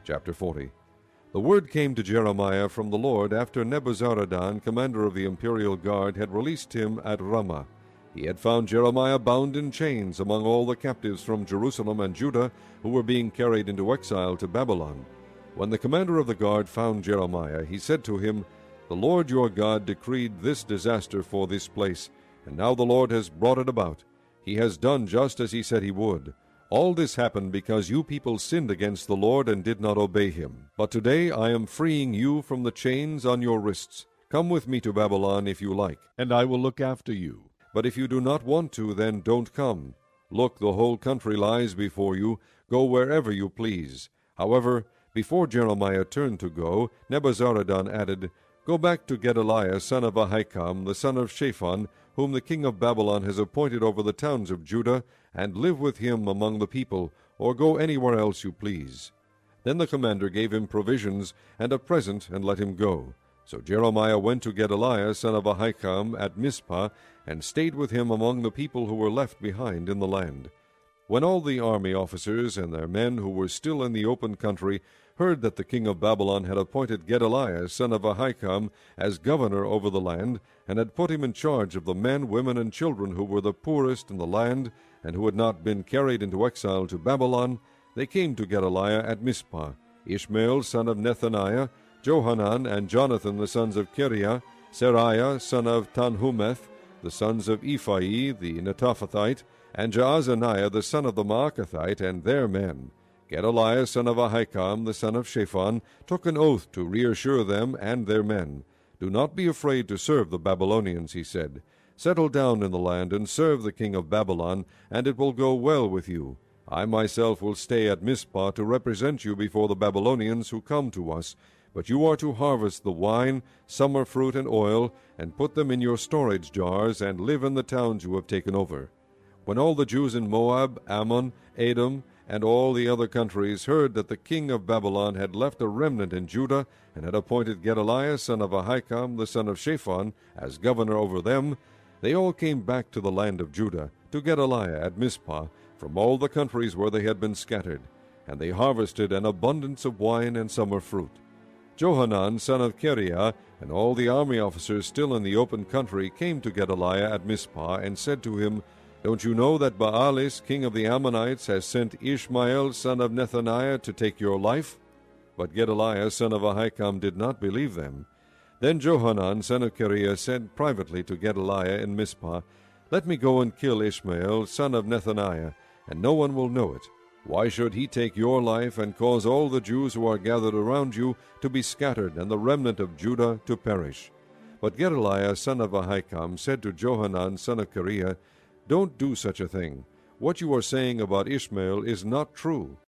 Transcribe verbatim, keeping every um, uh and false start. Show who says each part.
Speaker 1: Chapter forty. The word came to Jeremiah from the Lord after Nebuzaradan, commander of the imperial guard, had released him at Ramah. He had found Jeremiah bound in chains among all the captives from Jerusalem and Judah who were being carried into exile to Babylon. When the commander of the guard found Jeremiah, he said to him, "The Lord your God decreed this disaster for this place, and now the Lord has brought it about. He has done just as he said he would. All this happened because you people sinned against the Lord and did not obey him. But today I am freeing you from the chains on your wrists. Come with me to Babylon if you like, and I will look after you. But if you do not want to, then don't come. Look, the whole country lies before you. Go wherever you please." However, before Jeremiah turned to go, Nebuzaradan added, "Go back to Gedaliah son of Ahikam, the son of Shaphan, whom the king of Babylon has appointed over the towns of Judah, and live with him among the people, or go anywhere else you please." Then the commander gave him provisions and a present, and let him go. So Jeremiah went to Gedaliah son of Ahikam at Mizpah, and stayed with him among the people who were left behind in the land. When all the army officers and their men who were still in the open country heard that the king of Babylon had appointed Gedaliah son of Ahikam as governor over the land, and had put him in charge of the men, women, and children who were the poorest in the land, and who had not been carried into exile to Babylon, they came to Gedaliah at Mizpah, Ishmael son of Nethaniah, Johanan and Jonathan the sons of Kiriah, Seraiah son of Tanhumeth, the sons of Ephai the Netophathite, and Jaazaniah the son of the Maacathite, and their men. Gedaliah son of Ahikam, the son of Shaphan, took an oath to reassure them and their men. "Do not be afraid to serve the Babylonians," he said. "Settle down in the land and serve the king of Babylon, and it will go well with you. I myself will stay at Mizpah to represent you before the Babylonians who come to us, but you are to harvest the wine, summer fruit, and oil, and put them in your storage jars, and live in the towns you have taken over." When all the Jews in Moab, Ammon, Edom, and all the other countries heard that the king of Babylon had left a remnant in Judah, and had appointed Gedaliah son of Ahikam, the son of Shaphan, as governor over them, they all came back to the land of Judah, to Gedaliah at Mizpah, from all the countries where they had been scattered, and they harvested an abundance of wine and summer fruit. Johanan son of Kiriah, and all the army officers still in the open country, came to Gedaliah at Mizpah, and said to him, "Don't you know that Baalis, king of the Ammonites, has sent Ishmael son of Nethaniah to take your life?" But Gedaliah son of Ahikam did not believe them. Then Johanan son of Kiriah said privately to Gedaliah in Mizpah, "Let me go and kill Ishmael son of Nethaniah, and no one will know it. Why should he take your life and cause all the Jews who are gathered around you to be scattered, and the remnant of Judah to perish?" But Gedaliah son of Ahikam said to Johanan son of Kiriah, "Don't do such a thing. What you are saying about Ishmael is not true.